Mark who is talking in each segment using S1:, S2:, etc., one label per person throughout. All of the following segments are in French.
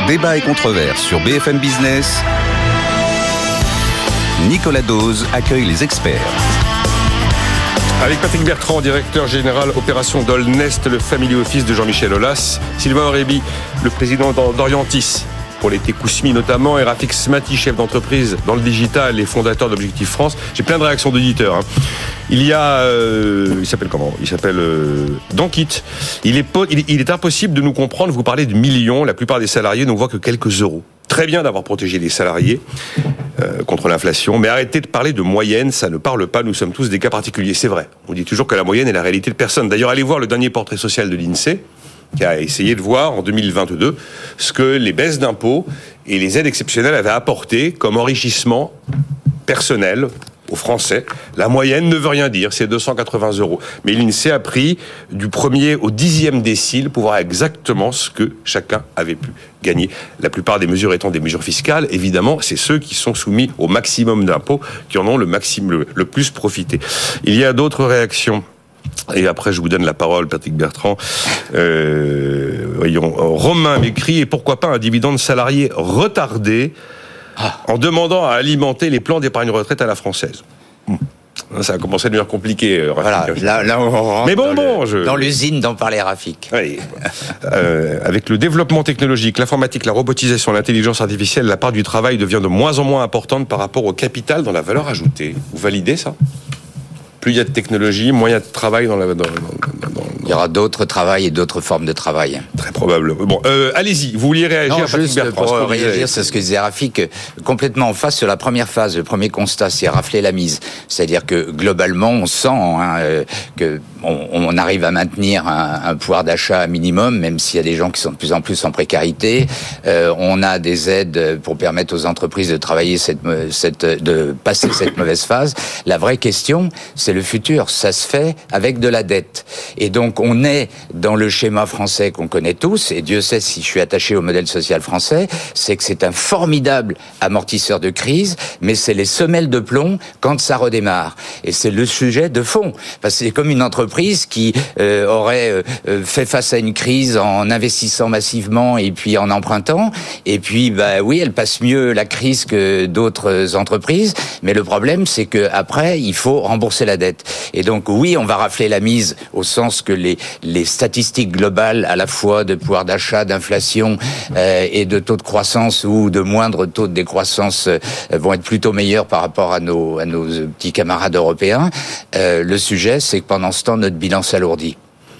S1: Débat et controverse sur BFM Business. Nicolas Dose accueille les experts.
S2: Avec Patrick Bertrand, directeur général opération d'Olnest, le family office de Jean-Michel Aulas, Sylvain Aurébi, le président d'Orientis, pour les Tekousmi notamment, et Rafik Smati, chef d'entreprise dans le digital et fondateur d'Objectif France. J'ai plein de réactions d'auditeurs. Il y a... il s'appelle comment ? Il s'appelle Dankit. Il est impossible de nous comprendre. Vous parlez de millions. La plupart des salariés ne voient que quelques euros. Très bien d'avoir protégé les salariés contre l'inflation, mais arrêtez de parler de moyenne, ça ne parle pas, nous sommes tous des cas particuliers. C'est vrai, on dit toujours que la moyenne est la réalité de personne. D'ailleurs, allez voir le dernier portrait social de l'INSEE, qui a essayé de voir en 2022 ce que les baisses d'impôts et les aides exceptionnelles avaient apporté comme enrichissement personnel aux Français. La moyenne ne veut rien dire, c'est 280 €. Mais l'INSEE a pris du 1er au 10e décile pour voir exactement ce que chacun avait pu gagner. La plupart des mesures étant des mesures fiscales, évidemment, c'est ceux qui sont soumis au maximum d'impôts qui en ont le plus profité. Il y a d'autres réactions. Et après, je vous donne la parole, Patrick Bertrand. Voyons, Romain m'écrit, et pourquoi pas un dividende salarié retardé en demandant à alimenter les plans d'épargne retraite à la française. Ça a commencé à devenir compliqué.
S3: Voilà, là on rentre
S2: mais
S3: dans l'usine dont parlait Rafik.
S2: Oui. Avec le développement technologique, l'informatique, la robotisation, l'intelligence artificielle, la part du travail devient de moins en moins importante par rapport au capital dans la valeur ajoutée. Vous validez ça ? Plus il y a de technologie, moins il y a de travail dans
S3: il y aura d'autres travails et d'autres formes de travail.
S2: Très probable. Bon, allez-y, vous vouliez réagir?
S3: Non, juste pour réagir, c'est ce que disait Rafik, complètement en face sur la première phase, le premier constat, c'est rafler la mise. C'est-à-dire que globalement, on sent que on arrive à maintenir un pouvoir d'achat minimum, même s'il y a des gens qui sont de plus en plus en précarité. On a des aides pour permettre aux entreprises de travailler de passer cette mauvaise phase. La vraie question, c'est le futur. Ça se fait avec de la dette. Et donc, on est dans le schéma français qu'on connaît tous, et Dieu sait si je suis attaché au modèle social français, c'est que c'est un formidable amortisseur de crise, mais c'est les semelles de plomb quand ça redémarre. Et c'est le sujet de fond. Parce que c'est comme une entreprise qui aurait fait face à une crise en investissant massivement et puis en empruntant, et puis, oui, elle passe mieux la crise que d'autres entreprises, mais le problème, c'est que après, il faut rembourser la dette. Et donc, oui, on va rafler la mise au sens que les statistiques globales, à la fois de pouvoir d'achat, d'inflation et de taux de croissance ou de moindre taux de décroissance vont être plutôt meilleurs par rapport à nos petits camarades européens. Le sujet, c'est que pendant ce temps, notre bilan s'alourdit.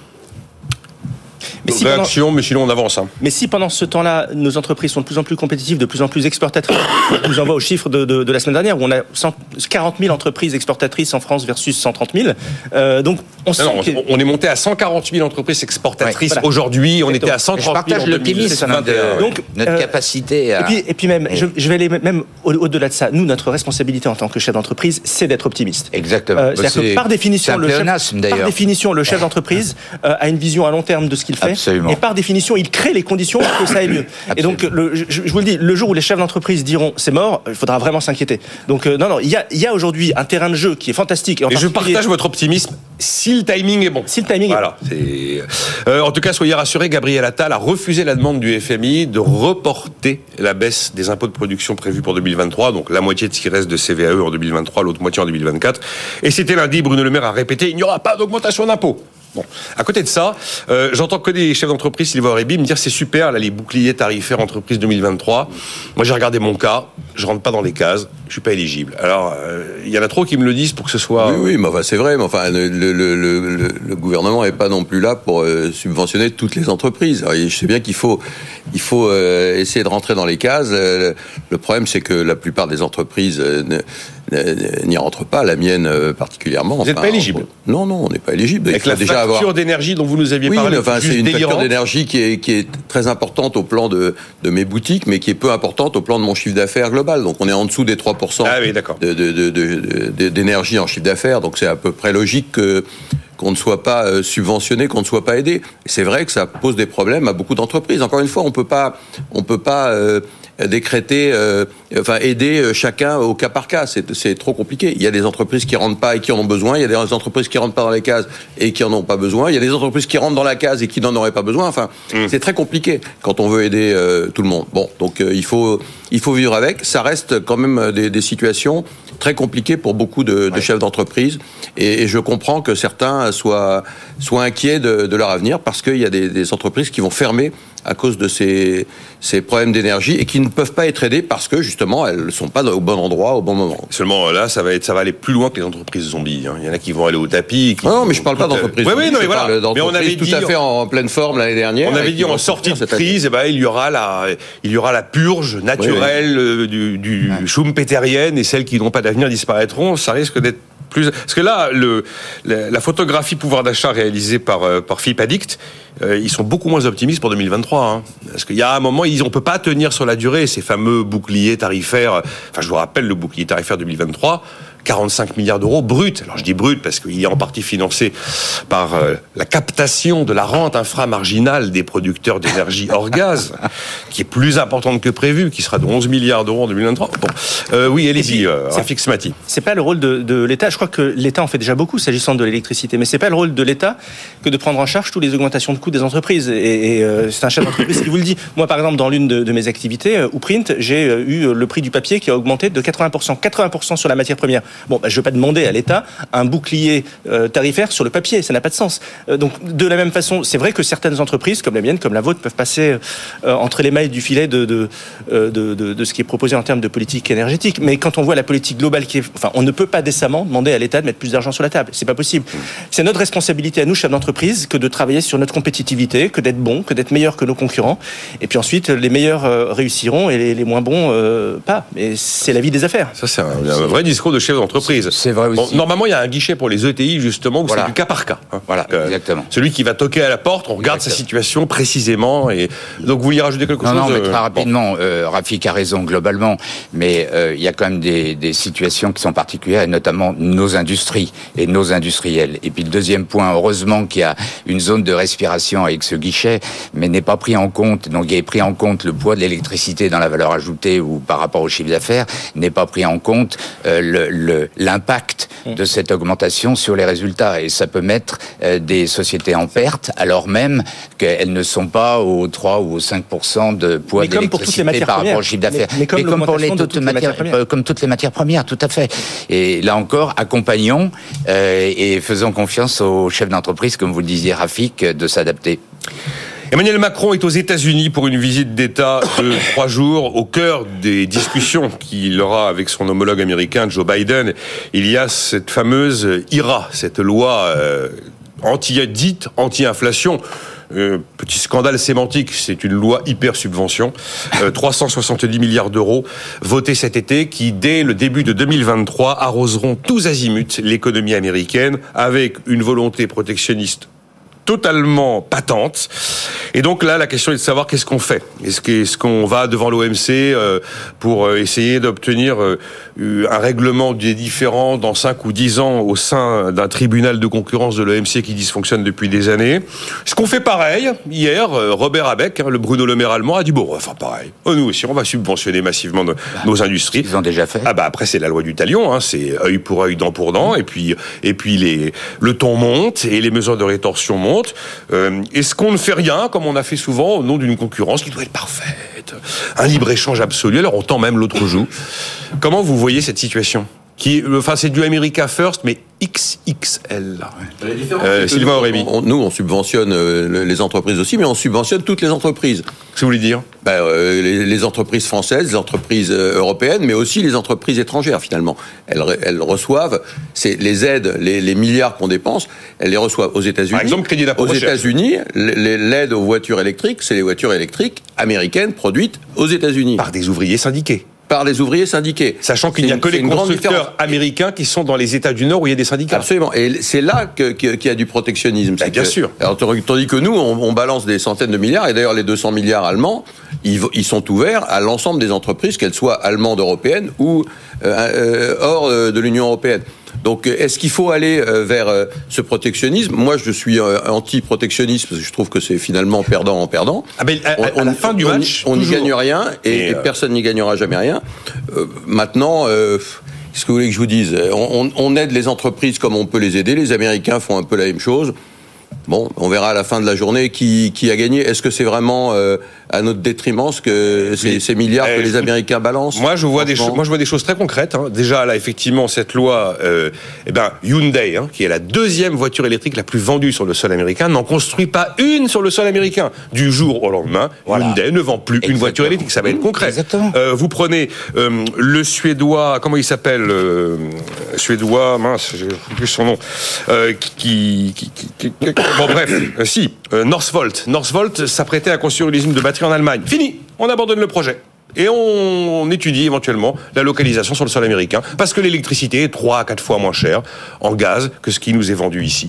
S2: Mais sinon on avance.
S4: Mais si pendant ce temps-là, nos entreprises sont de plus en plus compétitives, de plus en plus exportatrices, je vous envoie aux chiffres de la semaine dernière, où on a 40 000 entreprises exportatrices en France versus 130 000. Donc
S2: on est monté à 140 000 entreprises exportatrices aujourd'hui, on était à 130 000
S3: je partage l'optimisme de notre capacité à...
S4: Et puis même, je vais aller même au-delà de ça. Nous, notre responsabilité en tant que chef d'entreprise, c'est d'être optimiste.
S3: Exactement.
S4: C'est-à-dire que par définition, le chef d'entreprise a une vision à long terme de ce qu'il fait.
S3: Absolument.
S4: Et par définition, il crée les conditions pour que ça aille mieux. Absolument. Et donc, je vous le dis, le jour où les chefs d'entreprise diront c'est mort, il faudra vraiment s'inquiéter. Donc, il y a aujourd'hui un terrain de jeu qui est fantastique.
S2: Et je partage votre optimisme si le timing est bon.
S4: Si le timing est
S2: bon. En tout cas, soyez rassurés, Gabriel Attal a refusé la demande du FMI de reporter la baisse des impôts de production prévue pour 2023, donc la moitié de ce qui reste de CVAE en 2023, l'autre moitié en 2024. Et c'était lundi, Bruno Le Maire a répété il n'y aura pas d'augmentation d'impôts. Bon, à côté de ça, j'entends que des chefs d'entreprise, Sylvain Aurébi, me dire c'est super, là, les boucliers tarifaires entreprises 2023. Moi, j'ai regardé mon cas, je rentre pas dans les cases, je suis pas éligible. Alors, il y en a trop qui me le disent pour que ce soit...
S5: Oui, mais c'est vrai, mais enfin, le gouvernement n'est pas non plus là pour subventionner toutes les entreprises. Alors, je sais bien qu'il faut essayer de rentrer dans les cases. Le problème, c'est que la plupart des entreprises n'y rentrent pas, la mienne particulièrement.
S2: Vous n'êtes pas éligible?
S5: Non, on n'est pas éligible.
S2: Avec la facture d'énergie dont vous nous aviez parlé.
S5: Oui, c'est une facture d'énergie qui est très importante au plan de mes boutiques, mais qui est peu importante au plan de mon chiffre d'affaires global. Donc on est en dessous des 3% d'énergie en chiffre d'affaires. Donc c'est à peu près logique qu'on ne soit pas subventionné, qu'on ne soit pas aidé. Et c'est vrai que ça pose des problèmes à beaucoup d'entreprises. Encore une fois, on peut pas décréter, aider chacun au cas par cas. C'est trop compliqué. Il y a des entreprises qui rentrent pas et qui en ont besoin. Il y a des entreprises qui rentrent pas dans les cases et qui en ont pas besoin. Il y a des entreprises qui rentrent dans la case et qui n'en auraient pas besoin. Enfin, c'est très compliqué quand on veut aider tout le monde. Bon, donc il faut vivre avec. Ça reste quand même des situations très compliquées pour beaucoup de chefs d'entreprise. Et je comprends que certains soient inquiets de leur avenir parce qu'il y a des entreprises qui vont fermer à cause de ces problèmes d'énergie et qui ne peuvent pas être aidées parce que justement elles ne sont pas au bon endroit au bon moment.
S2: Seulement là, ça va aller plus loin que les entreprises zombies. Il y en a qui vont aller au tapis.
S5: Non, mais je parle pas d'entreprises.
S2: Oui, non, mais voilà.
S5: Mais on avait dit tout à fait en pleine forme l'année dernière.
S2: On avait dit en sortie de crise, il y aura la purge naturelle du schumpeterienne et celles qui n'ont pas d'avenir disparaîtront. Ça risque d'être plus... Parce que là, la photographie pouvoir d'achat réalisée par Philippe Addict, ils sont beaucoup moins optimistes pour 2023. Hein. Parce qu'il y a un moment, on peut pas tenir sur la durée ces fameux boucliers tarifaires. Enfin, je vous rappelle le bouclier tarifaire 2023. 45 milliards d'euros brut. Alors je dis brut parce qu'il est en partie financé par la captation de la rente inframarginale des producteurs d'énergie hors gaz, qui est plus importante que prévu, qui sera de 11 milliards d'euros en 2023. Bon, oui, allez-y, Rafik Smati.
S4: C'est pas le rôle de l'État. Je crois que l'État en fait déjà beaucoup s'agissant de l'électricité, mais c'est pas le rôle de l'État que de prendre en charge toutes les augmentations de coûts des entreprises. Et c'est un chef d'entreprise qui vous le dit. Moi, par exemple, dans l'une de mes activités, Uprint, j'ai eu le prix du papier qui a augmenté de 80%. 80% sur la matière première. Bon, je ne vais pas demander à l'État un bouclier tarifaire sur le papier, ça n'a pas de sens. Donc, de la même façon, c'est vrai que certaines entreprises, comme la mienne, comme la vôtre, peuvent passer entre les mailles du filet de ce qui est proposé en termes de politique énergétique. Mais quand on voit la politique globale on ne peut pas décemment demander à l'État de mettre plus d'argent sur la table. C'est pas possible. C'est notre responsabilité à nous, chefs d'entreprise, que de travailler sur notre compétitivité, que d'être bons, que d'être meilleurs que nos concurrents. Et puis ensuite, les meilleurs réussiront et les moins bons pas. Mais c'est la vie des affaires.
S2: Ça, c'est un vrai discours de chef d'entreprise.
S3: C'est vrai aussi.
S2: Bon, normalement, il y a un guichet pour les ETI, justement, où c'est du cas par cas. Hein.
S3: Voilà, exactement.
S2: Celui qui va toquer à la porte, on regarde sa situation précisément. Et donc, vous voulez rajouter quelque chose?
S3: Non, mais très rapidement, Rafik a raison globalement, mais il y a quand même des situations qui sont particulières, et notamment nos industries et nos industriels. Et puis le deuxième point, heureusement qu'il y a une zone de respiration avec ce guichet, mais n'est pas pris en compte. Donc, il est pris en compte le poids de l'électricité dans la valeur ajoutée ou par rapport au chiffre d'affaires, n'est pas pris en compte l'impact de cette augmentation sur les résultats. Et ça peut mettre des sociétés en perte, alors même qu'elles ne sont pas aux 3 ou aux 5% de poids d'électricité par rapport au chiffre d'affaires. Mais comme pour comme toutes les matières premières, tout à fait. Et là encore, accompagnons et faisons confiance aux chefs d'entreprise, comme vous le disiez, Rafik, de s'adapter.
S2: Emmanuel Macron est aux États-Unis pour une visite d'État de 3 jours. Au cœur des discussions qu'il aura avec son homologue américain, Joe Biden, il y a cette fameuse IRA, cette loi dite anti-inflation. Petit scandale sémantique, c'est une loi hyper subvention, 370 milliards d'euros votés cet été qui, dès le début de 2023, arroseront tous azimuts l'économie américaine avec une volonté protectionniste totalement patente. Et donc là, la question est de savoir qu'est-ce qu'on fait. Est-ce qu'on va devant l'OMC pour essayer d'obtenir un règlement des différends dans 5 ou 10 ans au sein d'un tribunal de concurrence de l'OMC qui dysfonctionne depuis des années? Est-ce qu'on fait pareil? Hier, Robert Habeck, le Bruno Le Maire allemand, a dit bon, on va faire pareil. Nous aussi, on va subventionner massivement nos industries.
S3: Ils ont déjà fait.
S2: Après, c'est la loi du talion, c'est œil pour œil, dent pour dent, et puis le ton monte et les mesures de rétorsion montent. Est-ce qu'on ne fait rien, comme on a fait souvent, au nom d'une concurrence qui doit être parfaite, un libre-échange absolu, alors on tend même l'autre joue? Comment vous voyez cette situation? C'est du America First, mais XXL. Sylvain Aurébi.
S5: Nous, on subventionne les entreprises aussi, mais on subventionne toutes les entreprises.
S2: Qu'est-ce que vous voulez dire?
S5: Les entreprises françaises, les entreprises européennes, mais aussi les entreprises étrangères, finalement. Elles reçoivent les aides, les milliards qu'on dépense, elles les reçoivent aux États-Unis.
S2: Par exemple, crédit d'impôt recherche.
S5: Aux États-Unis, l'aide aux voitures électriques, c'est les voitures électriques américaines produites aux États-Unis.
S2: Par des ouvriers syndiqués.
S5: Par les ouvriers syndiqués.
S2: Sachant qu'il n'y a que les constructeurs américains qui sont dans les États du Nord où il y a des syndicats.
S5: Absolument. Et c'est là qu'il y a du protectionnisme.
S2: Bien sûr.
S5: Alors, tandis que nous, on balance des centaines de milliards, et d'ailleurs les 200 milliards allemands, ils sont ouverts à l'ensemble des entreprises, qu'elles soient allemandes, européennes ou hors de l'Union européenne. Donc, est-ce qu'il faut aller vers ce protectionnisme ? Moi, je suis anti-protectionnisme parce que je trouve que c'est finalement perdant en perdant.
S2: Ah ben, à la fin du match,
S5: on n'y gagne rien et personne n'y gagnera jamais rien. Maintenant, qu'est-ce que vous voulez que je vous dise ? On aide les entreprises comme on peut les aider. Les Américains font un peu la même chose. Bon, on verra à la fin de la journée qui a gagné. Est-ce que c'est vraiment à notre détriment ces milliards que les Américains balancent ?
S2: Moi, je vois des choses très concrètes. Déjà, là, effectivement, cette loi, Hyundai, qui est la deuxième voiture électrique la plus vendue sur le sol américain, n'en construit pas une sur le sol américain. Du jour au lendemain, Hyundai ne vend plus une voiture électrique. Ça va être concret. Vous prenez le Suédois, comment il s'appelle Suédois, mince, j'ai plus son nom, bon bref, Northvolt s'apprêtait à construire une usine de batterie en Allemagne. Fini, on abandonne le projet. Et on étudie éventuellement la localisation sur le sol américain, parce que l'électricité est 3 à 4 fois moins chère en gaz que ce qui nous est vendu ici.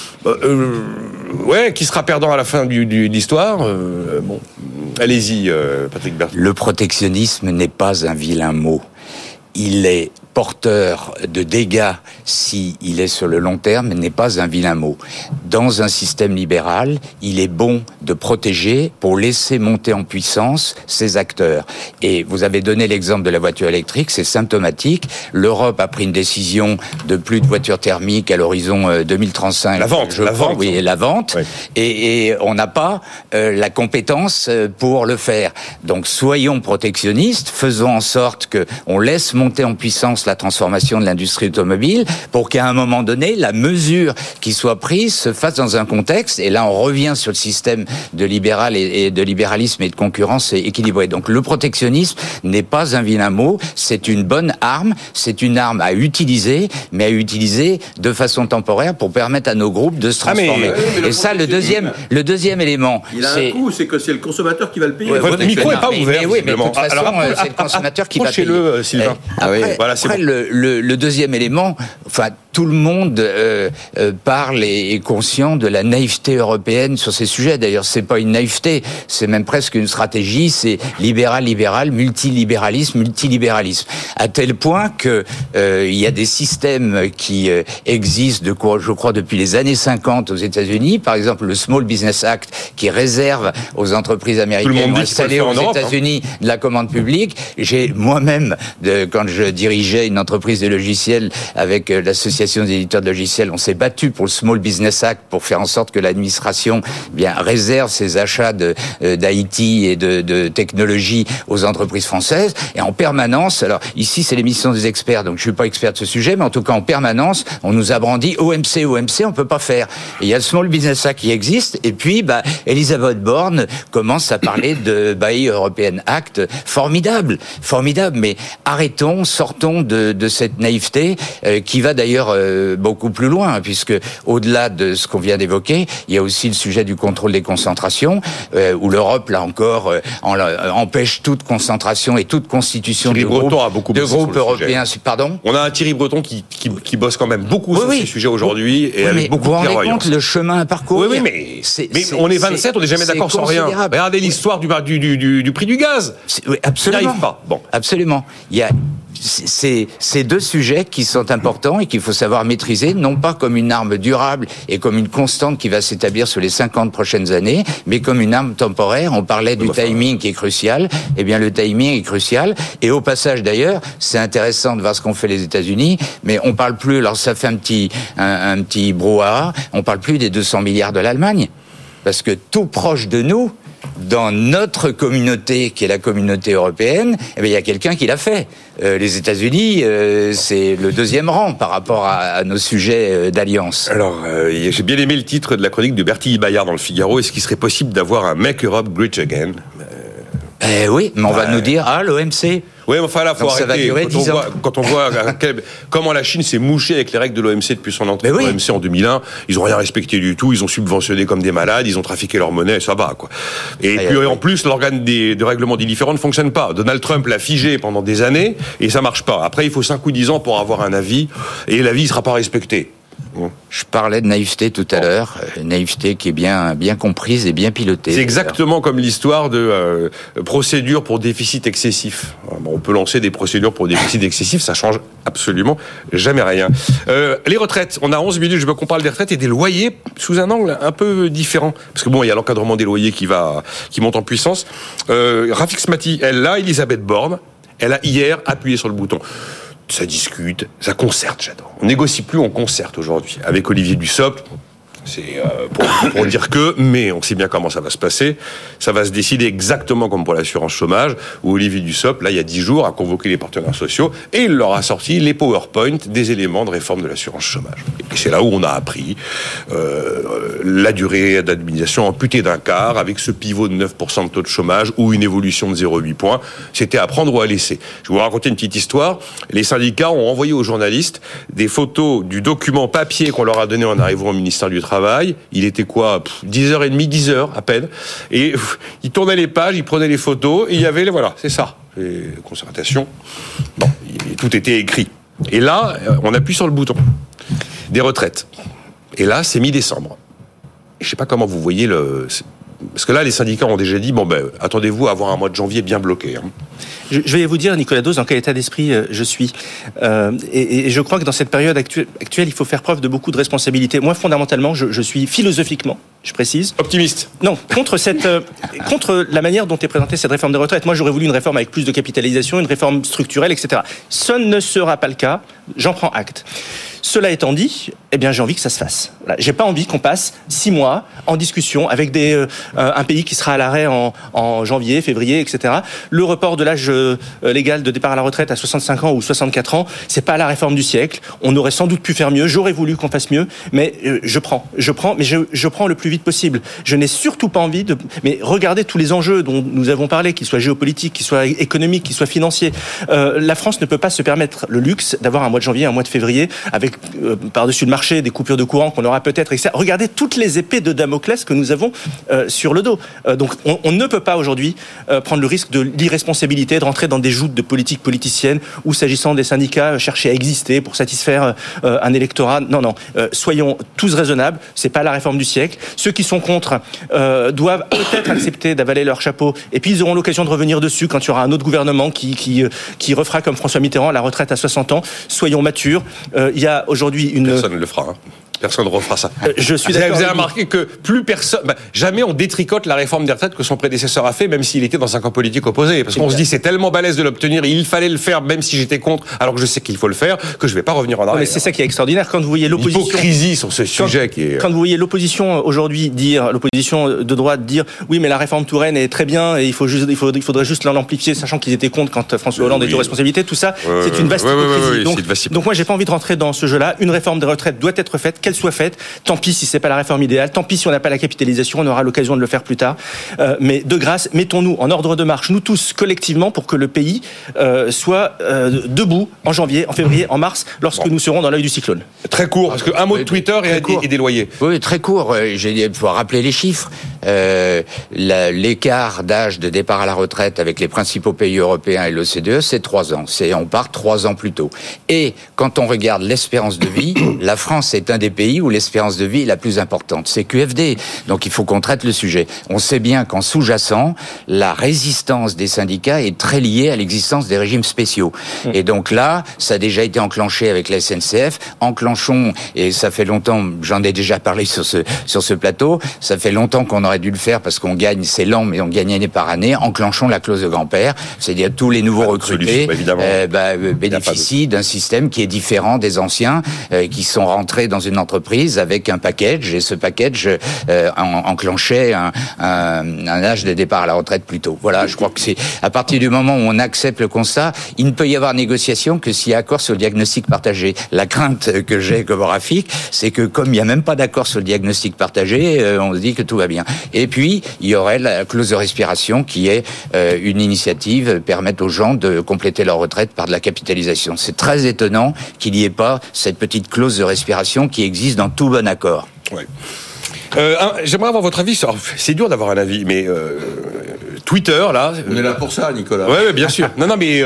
S2: Qui sera perdant à la fin de l'histoire ? Bon, allez-y, Patrick Bertrand.
S3: Le protectionnisme n'est pas un vilain mot. Il est porteur de dégâts s'il est sur le long terme, n'est pas un vilain mot. Dans un système libéral, il est bon de protéger pour laisser monter en puissance ces acteurs. Et vous avez donné l'exemple de la voiture électrique, c'est symptomatique. L'Europe a pris une décision de plus de voitures thermiques à l'horizon 2035.
S2: La vente.
S3: Oui, la vente. Oui. Et on n'a pas la compétence pour le faire. Donc soyons protectionnistes, faisons en sorte qu'on laisse monter en puissance la transformation de l'industrie automobile pour qu'à un moment donné, la mesure qui soit prise se fasse dans un contexte, et là on revient sur le système de libéral et de libéralisme et de concurrence équilibrée. Donc le protectionnisme n'est pas un vilain mot, c'est une bonne arme, c'est une arme à utiliser, mais à utiliser de façon temporaire pour permettre à nos groupes de se transformer. Et ça, le deuxième élément,
S5: il a un coût, c'est que c'est le consommateur qui va le payer.
S2: Votre micro n'est pas ouvert.
S3: Mais de toute façon, c'est le consommateur qui va payer.
S2: Approchez-le, Sylvain.
S3: Après, le deuxième élément, tout le monde parle et est conscient de la naïveté européenne sur ces sujets. D'ailleurs, c'est pas une naïveté, c'est même presque une stratégie. C'est libéral, multilibéralisme. À tel point que il y a des systèmes qui existent, je crois, depuis les années 50 aux États-Unis. Par exemple, le Small Business Act, qui réserve aux entreprises américaines installées aux États-Unis de la commande publique. J'ai moi-même, quand je dirigeais une entreprise de logiciels avec l'association des éditeurs de logiciels, on s'est battu pour le Small Business Act pour faire en sorte que l'administration réserve ses achats d'IT et de technologie aux entreprises françaises. Et en permanence, alors ici c'est l'émission des experts, donc je suis pas expert de ce sujet, mais en tout cas en permanence, on nous a brandi OMC, on peut pas faire. Et il y a le Small Business Act qui existe, et puis Elisabeth Borne commence à parler de Buy European Act, formidable, mais sortons de cette naïveté qui va d'ailleurs beaucoup plus loin, puisque au-delà de ce qu'on vient d'évoquer, il y a aussi le sujet du contrôle des concentrations, où l'Europe, là encore, empêche toute concentration et toute constitution de groupes européens. Pardon ?
S2: On a un Thierry Breton qui bosse quand même beaucoup sur ces sujets aujourd'hui, et avec beaucoup de clairvoyance.
S3: Vous vous rendez compte le chemin à parcourir ?
S2: Oui, mais on est 27, on n'est jamais d'accord sur rien. Regardez l'histoire du prix du gaz.
S3: Absolument.
S2: Il n'arrive pas. Bon.
S3: Absolument. Il y a ces deux sujets qui sont importants et qu'il faut savoir maîtriser, non pas comme une arme durable et comme une constante qui va s'établir sur les 50 prochaines années, mais comme une arme temporaire. On parlait du timing qui est crucial. Eh bien, le timing est crucial. Et au passage, d'ailleurs, c'est intéressant de voir ce qu'ont fait les États-Unis, mais on parle plus, alors ça fait un petit brouhaha, on parle plus des 200 milliards de l'Allemagne. Parce que tout proche de nous, dans notre communauté, qui est la communauté européenne, il y a quelqu'un qui l'a fait. Les États-Unis, c'est le deuxième rang par rapport à nos sujets d'alliance.
S2: Alors, j'ai bien aimé le titre de la chronique de Bertille Bayard dans le Figaro. Est-ce qu'il serait possible d'avoir un Make Europe Great Again ?
S3: Oui, mais on va nous dire, l'OMC.
S2: Oui, mais enfin là, faut arrêter. Quand on voit comment la Chine s'est mouchée avec les règles de l'OMC depuis son entrée dans l'OMC en 2001, ils ont rien respecté du tout, ils ont subventionné comme des malades, ils ont trafiqué leur monnaie, ça va, quoi. Et puis en plus, l'organe de règlement des différends ne fonctionne pas. Donald Trump l'a figé pendant des années et ça marche pas. Après, il faut 5 ou 10 ans pour avoir un avis et l'avis ne sera pas respecté.
S3: Je parlais de naïveté tout à l'heure, naïveté qui est bien comprise et bien pilotée.
S2: C'est exactement comme l'histoire de procédures pour déficit excessif. On peut lancer des procédures pour déficit excessif, ça change absolument jamais rien. Les retraites, on a 11 minutes, je veux qu'on parle des retraites et des loyers sous un angle un peu différent. Parce que bon, il y a l'encadrement des loyers qui monte en puissance. Rafik Smati, elle là, Elisabeth Borne, elle a hier appuyé sur le bouton. Ça discute, ça concerte, j'adore. On négocie plus, on concerte aujourd'hui. Avec Olivier Dussopt, c'est pour dire que, mais on sait bien comment ça va se passer. Ça va se décider exactement comme pour l'assurance chômage, où Olivier Dussopt, là, il y a 10 jours, a convoqué les partenaires sociaux et il leur a sorti les PowerPoint des éléments de réforme de l'assurance chômage. Et c'est là où on a appris la durée d'indemnisation amputée d'un quart, avec ce pivot de 9% de taux de chômage ou une évolution de 0,8 points. C'était à prendre ou à laisser. Je vais vous raconter une petite histoire. Les syndicats ont envoyé aux journalistes des photos du document papier qu'on leur a donné en arrivant au ministère du Travail. Il était quoi, 10h30, 10h à peine. Et ils tournaient les pages, ils prenaient les photos, et il y avait, voilà, c'est ça, les concertations. Bon, tout était écrit. Et là, on appuie sur le bouton des retraites. Et là, c'est mi-décembre. Je ne sais pas comment vous voyez parce que là, les syndicats ont déjà dit, attendez-vous à avoir un mois de janvier bien bloqué.
S4: Je vais vous dire, Nicolas Dose, dans quel état d'esprit je suis. Et je crois que dans cette période actuelle, il faut faire preuve de beaucoup de responsabilité. Moi, fondamentalement, je suis philosophiquement, je précise...
S2: Optimiste.
S4: Non, contre la manière dont est présentée cette réforme des retraites. Moi, j'aurais voulu une réforme avec plus de capitalisation, une réforme structurelle, etc. Ce ne sera pas le cas. J'en prends acte. Cela étant dit, j'ai envie que ça se fasse. Voilà. J'ai pas envie qu'on passe 6 mois en discussion avec un pays qui sera à l'arrêt en janvier, février, etc. Le report de l'âge légal de départ à la retraite à 65 ans ou 64 ans, c'est pas la réforme du siècle. On aurait sans doute pu faire mieux. J'aurais voulu qu'on fasse mieux, mais je prends, mais je prends le plus vite possible. Je n'ai surtout pas envie mais regardez tous les enjeux dont nous avons parlé, qu'ils soient géopolitiques, qu'ils soient économiques, qu'ils soient financiers. La France ne peut pas se permettre le luxe d'avoir un mois de janvier, un mois de février avec par-dessus le marché des coupures de courant qu'on aura peut-être, etc. Regardez toutes les épées de Damoclès que nous avons sur le dos. Donc on ne peut pas aujourd'hui prendre le risque de l'irresponsabilité, de rentrer dans des joutes de politique politicienne ou, s'agissant des syndicats, chercher à exister pour satisfaire un électorat. Non, soyons tous raisonnables, c'est pas la réforme du siècle. Ceux qui sont contre doivent peut-être accepter d'avaler leur chapeau, et puis ils auront l'occasion de revenir dessus quand il y aura un autre gouvernement qui refera comme François Mitterrand la retraite à 60 ans. Soyons matures. Il y a aujourd'hui
S2: Personne ne le fera. Personne ne refera ça.
S4: Je suis d'accord.
S2: Vous avez remarqué que plus personne, jamais on détricote la réforme des retraites que son prédécesseur a fait, même s'il était dans un camp politique opposé. Parce qu'on se dit, c'est tellement balèze de l'obtenir, il fallait le faire, même si j'étais contre, alors que je sais qu'il faut le faire, que je vais pas revenir en arrière.
S4: Mais c'est ça qui est extraordinaire quand vous voyez l'opposition.
S2: L'hypocrisie sur ce sujet
S4: quand vous voyez l'opposition aujourd'hui l'opposition de droite dire, oui, mais la réforme Touraine est très bien et il faudrait juste l'amplifier, sachant qu'ils étaient contre quand François Hollande était aux responsabilités. Tout ça, c'est une vaste hypocrisie. Donc moi, j'ai pas envie de rentrer dans ce jeu-là. Une réforme des retraites doit être faite, qu'elle soit faite. Tant pis si c'est pas la réforme idéale, tant pis si on n'a pas la capitalisation, on aura l'occasion de le faire plus tard. Mais de grâce, mettons-nous en ordre de marche, nous tous collectivement, pour que le pays soit debout en janvier, en février, en mars, lorsque nous serons dans l'œil du cyclone.
S2: Très court, parce qu'un mot de Twitter et des loyers.
S3: Oui, très court. Il faut rappeler les chiffres. L'écart d'âge de départ à la retraite avec les principaux pays européens et l'OCDE, c'est 3 ans. On part 3 ans plus tôt. Et quand on regarde l'espérance de vie, la France est un des pays où l'espérance de vie est la plus importante. C'est QFD. Donc il faut qu'on traite le sujet. On sait bien qu'en sous-jacent, la résistance des syndicats est très liée à l'existence des régimes spéciaux. Et donc là, ça a déjà été enclenché avec la SNCF. Enclenchons, et ça fait longtemps, j'en ai déjà parlé sur ce plateau, ça fait longtemps qu'on aurait dû le faire parce qu'on gagne, c'est lent, mais on gagne année par année. Enclenchons la clause de grand-père. C'est-à-dire tous les nouveaux recrutés bénéficient d'un système qui est différent des anciens qui sont rentrés dans une entreprise avec un package, et ce package enclenchait un âge de départ à la retraite plus tôt. Voilà, je crois que c'est à partir du moment où on accepte le constat, il ne peut y avoir négociation que s'il y a accord sur le diagnostic partagé. La crainte que j'ai comme Rafik, c'est que comme il n'y a même pas d'accord sur le diagnostic partagé, on se dit que tout va bien. Et puis, il y aurait la clause de respiration qui est une initiative permettre aux gens de compléter leur retraite par de la capitalisation. C'est très étonnant qu'il n'y ait pas cette petite clause de respiration qui existe dans tout bon accord.
S2: Ouais. J'aimerais avoir votre avis. C'est dur d'avoir un avis, mais Twitter, là...
S5: On est là pour ça, Nicolas.
S2: Oui, bien sûr. Non, mais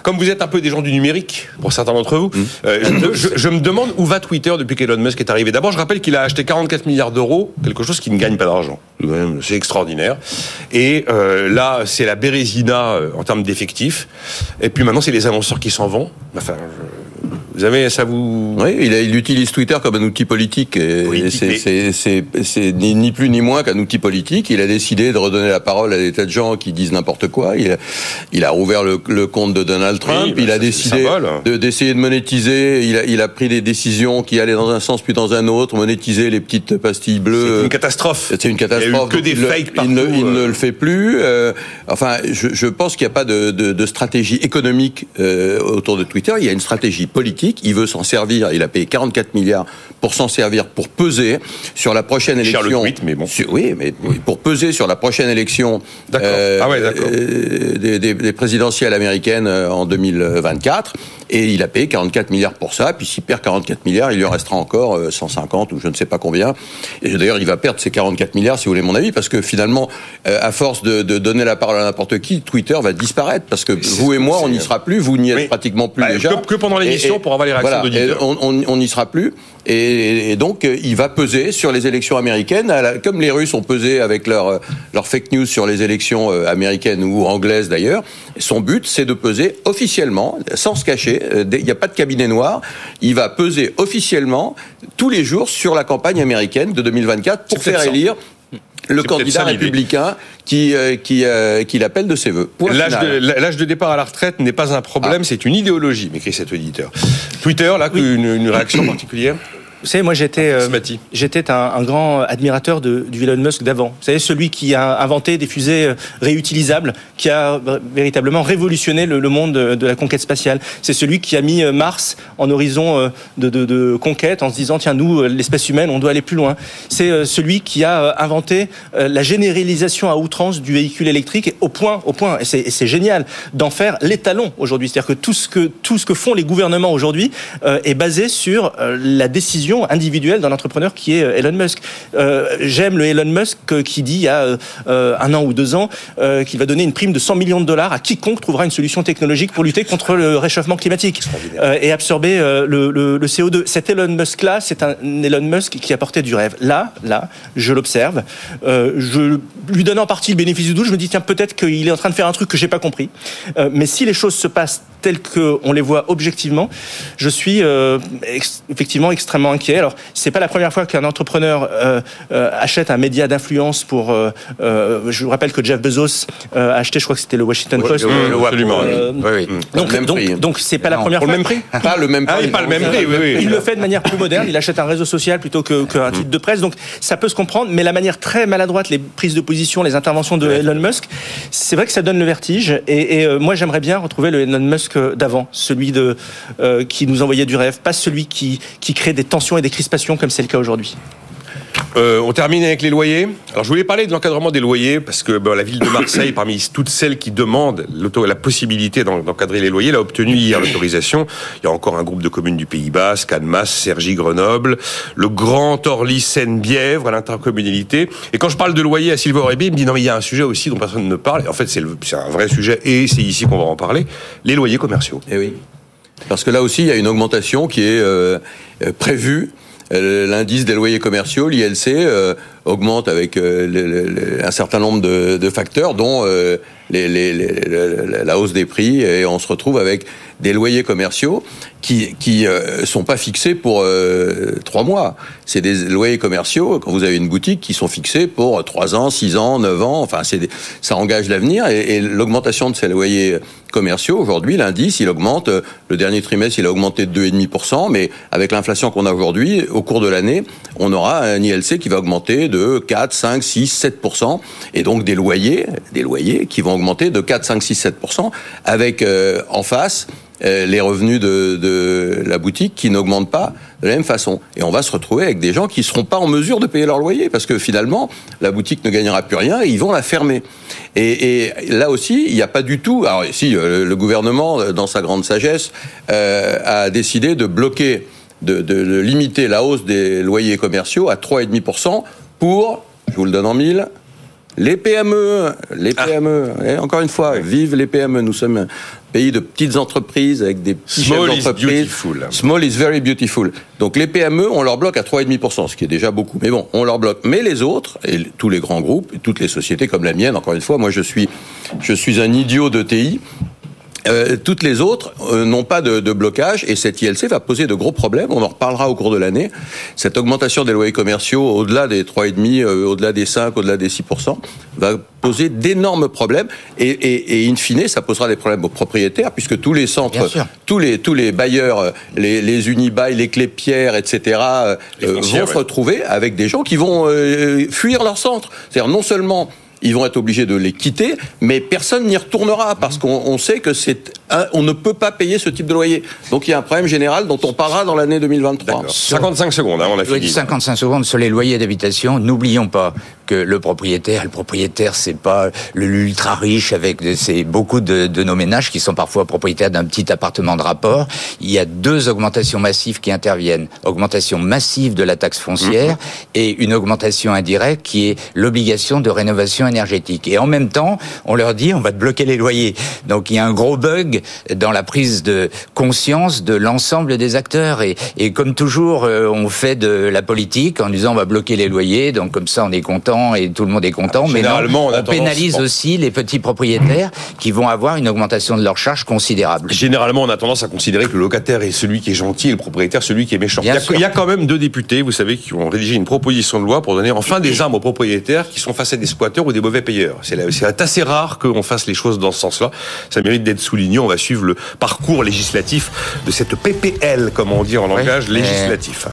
S2: comme vous êtes un peu des gens du numérique, pour certains d'entre vous, je me demande où va Twitter depuis qu'Elon Musk est arrivé. D'abord, je rappelle qu'il a acheté 44 milliards d'euros, quelque chose qui ne gagne pas d'argent. C'est extraordinaire. Et là, c'est la bérésina en termes d'effectifs. Et puis maintenant, c'est les annonceurs qui s'en vont. Enfin, vous avez ça vous...
S5: Oui, il utilise Twitter comme un outil politique. C'est ni plus ni moins qu'un outil politique. Il a décidé de redonner la parole à des tas de gens qui disent n'importe quoi. Il a rouvert le compte de Donald Trump. Il a décidé d'essayer de monétiser. Il a pris des décisions qui allaient dans un sens puis dans un autre. Monétiser les petites pastilles bleues.
S2: C'est une catastrophe.
S5: C'est une catastrophe.
S2: Il y a eu que des fakes partout.
S5: Il ne le fait plus. Enfin, je pense qu'il n'y a pas de stratégie économique autour de Twitter. Il y a une stratégie politique. Il veut s'en servir. Il a payé 44 milliards pour s'en servir, pour peser sur la prochaine élection.
S2: Cher le tweet, mais bon.
S5: Pour peser sur la prochaine élection des présidentielles américaines en 2024. Et il a payé 44 milliards pour ça. Puis s'il perd 44 milliards, il lui en restera encore 150 ou je ne sais pas combien. Et d'ailleurs, il va perdre ces 44 milliards, si vous voulez mon avis, parce que finalement, à force de donner la parole à n'importe qui, Twitter va disparaître. Parce que vous et moi, on n'y sera plus. Vous n'y êtes pratiquement plus déjà.
S2: Que pendant l'émission, pour avoir les réactions d'auditeurs.
S5: On n'y sera plus. Et donc, il va peser sur les élections américaines, comme les Russes ont pesé avec leur fake news sur les élections américaines ou anglaises d'ailleurs. Son but, c'est de peser officiellement, sans se cacher. Il n'y a pas de cabinet noir. Il va peser officiellement tous les jours sur la campagne américaine de 2024 pour faire élire le candidat républicain qui l'appelle de ses voeux.
S2: L'âge de départ à la retraite n'est pas un problème, c'est une idéologie, m'écrit cet auditeur. Twitter, là, une réaction particulière ?
S4: Vous savez, moi j'étais un grand admirateur du Elon Musk d'avant. Vous savez, celui qui a inventé des fusées réutilisables, qui a véritablement révolutionné le monde de la conquête spatiale. C'est celui qui a mis Mars en horizon de conquête en se disant tiens, nous, l'espèce humaine, on doit aller plus loin. C'est celui qui a inventé la généralisation à outrance du véhicule électrique au point, et c'est génial, d'en faire l'étalon aujourd'hui. C'est-à-dire que tout ce que font les gouvernements aujourd'hui est basé sur la décision individuelle d'un entrepreneur qui est Elon Musk. J'aime le Elon Musk qui dit il y a 1 an ou 2 ans qu'il va donner une prime de $100 millions à quiconque trouvera une solution technologique pour lutter contre le réchauffement climatique et absorber le CO2. Cet Elon Musk-là, c'est un Elon Musk qui apportait du rêve. Là, je l'observe. Je lui donne en partie le bénéfice du doute. Je me dis tiens, peut-être qu'il est en train de faire un truc que j'ai pas compris. Mais si les choses se passent telles qu'on les voit objectivement, je suis effectivement extrêmement inquiet. Alors, c'est pas la première fois qu'un entrepreneur achète un média d'influence pour... je vous rappelle que Jeff Bezos a acheté, je crois que c'était le Washington Post.
S2: Absolument.
S4: Donc, c'est pas la première fois.
S2: Pour le même prix ?
S5: Pas le même prix.
S2: Pas le même prix, oui.
S4: Il le fait de manière plus moderne. Il achète un réseau social plutôt qu'un titre de presse. Donc, ça peut se comprendre. Mais la manière très maladroite, les prises de position, les interventions de Elon Musk, c'est vrai que ça donne le vertige. Et moi, j'aimerais bien retrouver le Elon Musk d'avant. Celui qui nous envoyait du rêve. Pas celui qui crée des tensions et des crispations comme c'est le cas aujourd'hui.
S2: On termine avec les loyers. Alors, je voulais parler de l'encadrement des loyers parce que la ville de Marseille, parmi toutes celles qui demandent la possibilité d'encadrer les loyers, l'a obtenu hier l'autorisation. Il y a encore un groupe de communes du Pays Basque, Annemasse, Cergy, Grenoble, le Grand Orly, Seine-Bièvre, l'intercommunalité. Et quand je parle de loyers à Sylvain Aurébi, il me dit non mais il y a un sujet aussi dont personne ne parle. Et en fait, c'est un vrai sujet et c'est ici qu'on va en parler. Les loyers commerciaux.
S5: Eh oui. Parce que là aussi, il y a une augmentation qui est prévue. L'indice des loyers commerciaux, l'ILC, augmente avec un certain nombre de facteurs, dont la hausse des prix, et on se retrouve avec des loyers commerciaux qui sont pas fixés pour 3 mois. C'est des loyers commerciaux, quand vous avez une boutique, qui sont fixés pour 3 ans, 6 ans, 9 ans, enfin ça engage l'avenir, et l'augmentation de ces loyers commerciaux, aujourd'hui, l'indice, il augmente, le dernier trimestre, il a augmenté de 2,5%, mais avec l'inflation qu'on a aujourd'hui, au cours de l'année, on aura un ILC qui va augmenter de 4, 5, 6, 7%, et donc des loyers qui vont augmenter de 4, 5, 6, 7%, avec en face les revenus de la boutique qui n'augmentent pas de la même façon. Et on va se retrouver avec des gens qui ne seront pas en mesure de payer leur loyer, parce que finalement, la boutique ne gagnera plus rien et ils vont la fermer. Et là aussi, il n'y a pas du tout... Alors si, le gouvernement, dans sa grande sagesse, a décidé de bloquer, de limiter la hausse des loyers commerciaux à 3,5% pour, je vous le donne en mille... Les PME, et encore une fois, vive les PME. Nous sommes un pays de petites entreprises avec des petits chefs d'entreprise. Small is very beautiful. Donc les PME, on leur bloque à 3,5%, ce qui est déjà beaucoup. Mais bon, on leur bloque. Mais les autres, et tous les grands groupes, et toutes les sociétés comme la mienne, encore une fois, moi je suis un idiot de TI. Toutes les autres n'ont pas de blocage et cette ILC va poser de gros problèmes. On en reparlera au cours de l'année. Cette augmentation des loyers commerciaux au-delà des 3,5, au-delà des 5, au-delà des 6%, va poser d'énormes problèmes et in fine, ça posera des problèmes aux propriétaires puisque tous les centres, tous les bailleurs, les Unibail, les Clépierre, etc. vont se retrouver avec des gens qui vont fuir leur centre. C'est-à-dire non seulement ils vont être obligés de les quitter, mais personne n'y retournera parce qu'on sait que on ne peut pas payer ce type de loyer. Donc il y a un problème général dont on parlera dans l'année 2023.
S2: D'accord. 55 secondes, on a fini.
S3: 55 secondes sur les loyers d'habitation. N'oublions pas que le propriétaire, c'est pas l'ultra riche avec beaucoup de nos ménages qui sont parfois propriétaires d'un petit appartement de rapport. Il y a 2 augmentations massives qui interviennent. Augmentation massive de la taxe foncière et une augmentation indirecte qui est l'obligation de rénovation énergétique. Et en même temps, on leur dit on va te bloquer les loyers. Donc il y a un gros bug dans la prise de conscience de l'ensemble des acteurs. Et comme toujours, on fait de la politique en disant on va bloquer les loyers, donc comme ça on est content et tout le monde est content. Mais non, on pénalise aussi les petits propriétaires qui vont avoir une augmentation de leurs charges considérable.
S2: Généralement, on a tendance à considérer que le locataire est celui qui est gentil et le propriétaire celui qui est méchant. Il y a quand même 2 députés, vous savez, qui ont rédigé une proposition de loi pour donner enfin des armes aux propriétaires qui sont face à des squatteurs ou des mauvais payeurs. C'est assez rare qu'on fasse les choses dans ce sens-là. Ça mérite d'être souligné. On va suivre le parcours législatif de cette PPL, comme on dit en langage législatif.